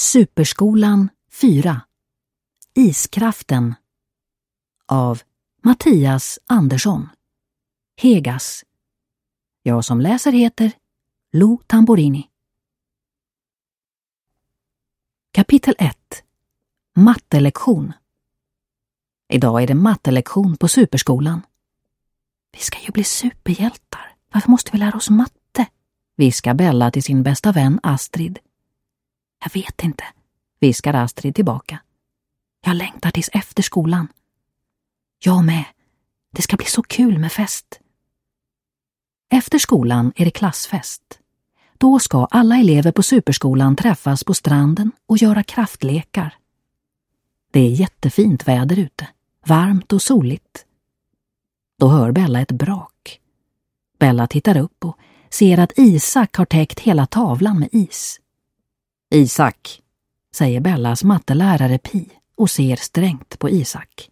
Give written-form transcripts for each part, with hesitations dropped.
Superskolan 4. Iskraften av Mattias Andersson. Hegas. Jag som läser heter Lo Tamborini. Kapitel 1. Mattelektion. Idag är det mattelektion på Superskolan. Vi ska ju bli superhjältar. Varför måste vi lära oss matte? Viskar Bella till sin bästa vän Astrid. Jag vet inte, viskar Astrid tillbaka. Jag längtar tills efter skolan. Jag med. Det ska bli så kul med fest. Efter skolan är det klassfest. Då ska alla elever på Superskolan träffas på stranden och göra kraftlekar. Det är jättefint väder ute, varmt och soligt. Då hör Bella ett brak. Bella tittar upp och ser att Isak har täckt hela tavlan med is. Isak, säger Bellas mattelärare Pi och ser strängt på Isak.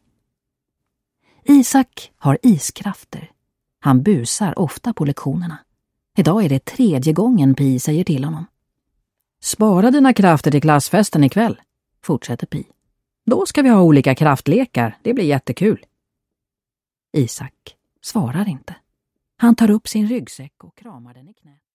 Isak har iskrafter. Han busar ofta på lektionerna. Idag är det 3:e gången Pi säger till honom. Spara dina krafter till klassfesten ikväll, fortsätter Pi. Då ska vi ha olika kraftlekar, det blir jättekul. Isak svarar inte. Han tar upp sin ryggsäck och kramar den i knät.